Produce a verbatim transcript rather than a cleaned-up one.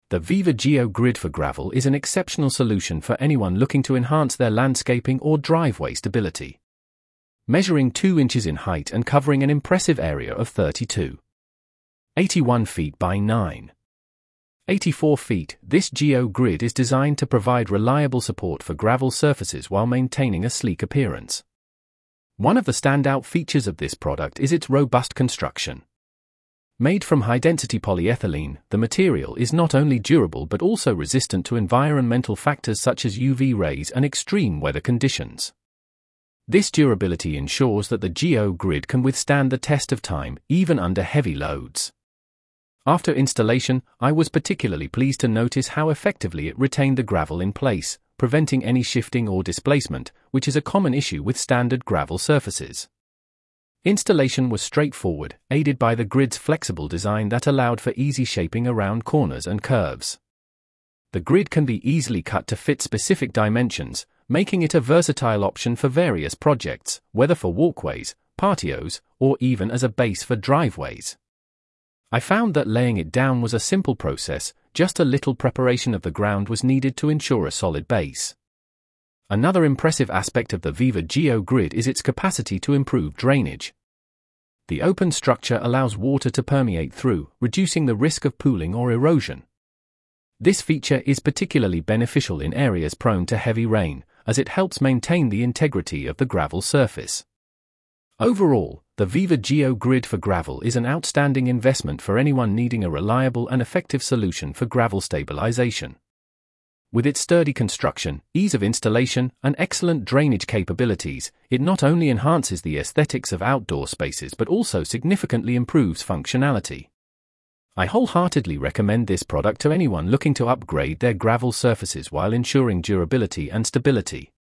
The Viva Geo Grid for Gravel is an exceptional solution for anyone looking to enhance their landscaping or driveway stability. Measuring two inches in height and covering an impressive area of thirty-two point eight one feet by nine point eight four feet, this Geo Grid is designed to provide reliable support for gravel surfaces while maintaining a sleek appearance. One of the standout features of this product is its robust construction. Made from high-density polyethylene, the material is not only durable but also resistant to environmental factors such as U V rays and extreme weather conditions. This durability ensures that the Geo Grid can withstand the test of time, even under heavy loads. After installation, I was particularly pleased to notice how effectively it retained the gravel in place, preventing any shifting or displacement, which is a common issue with standard gravel surfaces. Installation was straightforward, aided by the grid's flexible design that allowed for easy shaping around corners and curves. The grid can be easily cut to fit specific dimensions, making it a versatile option for various projects, whether for walkways, patios, or even as a base for driveways. I found that laying it down was a simple process, just a little preparation of the ground was needed to ensure a solid base. Another impressive aspect of the Viva Geo Grid is its capacity to improve drainage. The open structure allows water to permeate through, reducing the risk of pooling or erosion. This feature is particularly beneficial in areas prone to heavy rain, as it helps maintain the integrity of the gravel surface. Overall, the Viva Geo Grid for Gravel is an outstanding investment for anyone needing a reliable and effective solution for gravel stabilization. With its sturdy construction, ease of installation, and excellent drainage capabilities, it not only enhances the aesthetics of outdoor spaces but also significantly improves functionality. I wholeheartedly recommend this product to anyone looking to upgrade their gravel surfaces while ensuring durability and stability.